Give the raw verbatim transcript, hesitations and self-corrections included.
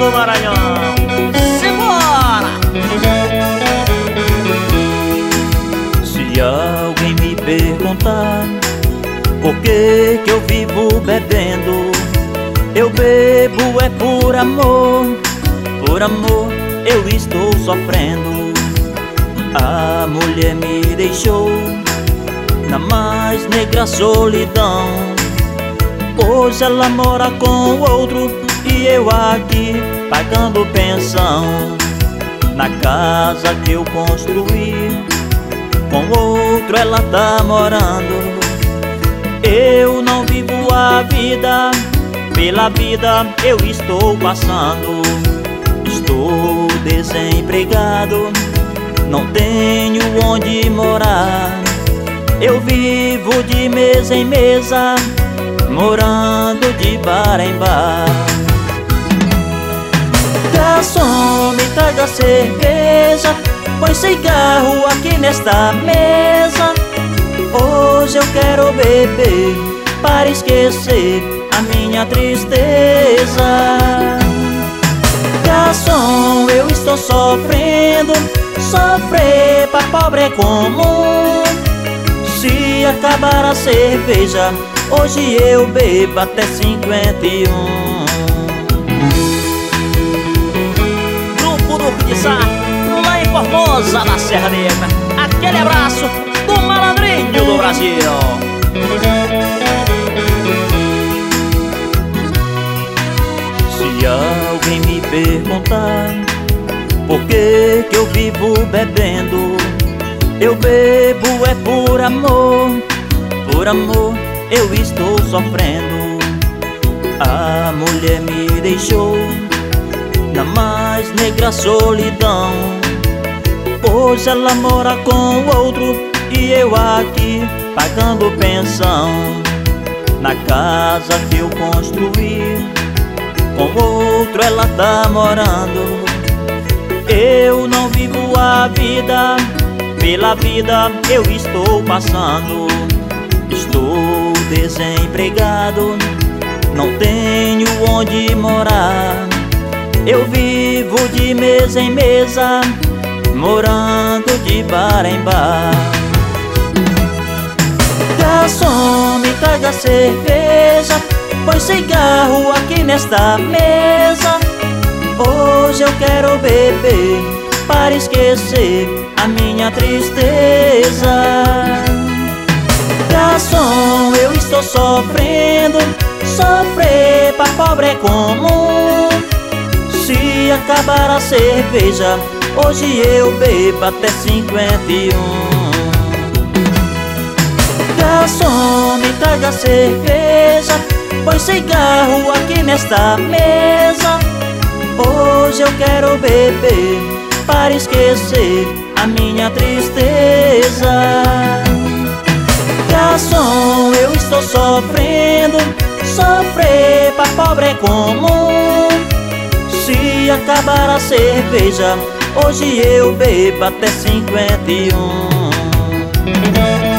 do Maranhão. Simbora! Se alguém me perguntar por que que eu vivo bebendo, eu bebo é por amor, por amor eu estou sofrendo. A mulher me deixou na mais negra solidão. Hoje ela mora com outro e eu aqui pagando pensão. Na casa que eu construí, com outro ela tá morando. Eu não vivo a vida, pela vida eu estou passando. Estou desempregado, não tenho onde morar. Eu vivo de mesa em mesa, morando de bar em bar. Garçom, me traga cerveja, põe cigarro aqui nesta mesa. Hoje eu quero beber para esquecer a minha tristeza. Garçom, eu estou sofrendo, sofrer pra pobre é comum. Se acabar a cerveja, hoje eu bebo até cinquenta e um. Grupo do Pizzar, lá em Formosa, na Serra Negra. Aquele abraço do malandrinho do Brasil. Se alguém me perguntar por que que eu vivo bebendo, eu bebo é por amor, por amor eu estou sofrendo. A mulher me deixou na mais negra solidão. Hoje ela mora com outro e eu aqui pagando pensão. Na casa que eu construí, com outro ela tá morando. Eu não vivo a vida, pela vida eu estou passando. Estou desempregado, não tenho onde morar. Eu vivo de mesa em mesa, morando de bar em bar. Garçom, me traga cerveja, põe cigarro aqui nesta mesa. Hoje eu quero beber para esquecer a minha tristeza. Garçom, eu estou sofrendo, sofrer pra pobre é comum. Se acabar a cerveja, hoje eu bebo até cinquenta e um. Garçom, me traga cerveja, põe cigarro aqui nesta mesa. Hoje eu quero beber para esquecer a minha tristeza. Garçom, eu estou sofrendo, sofrer pra pobre é comum. Se acabar a cerveja, hoje eu bebo até cinquenta e um.